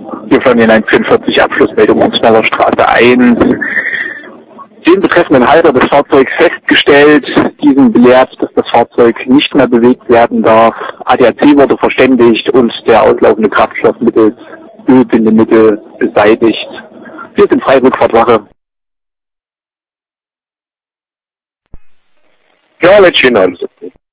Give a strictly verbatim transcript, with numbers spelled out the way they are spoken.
Hier von den eins vierundvierzig Abschlussmeldung Ortsweiler Straße eins. Den betreffenden Halter des Fahrzeugs festgestellt, diesen belehrt, dass das Fahrzeug nicht mehr bewegt werden darf. A D A C wurde verständigt und der auslaufende Kraftstoff mittels Ölbindemittel beseitigt. Wir sind Freirückfahrtwache. Ja, letztlich alles okay.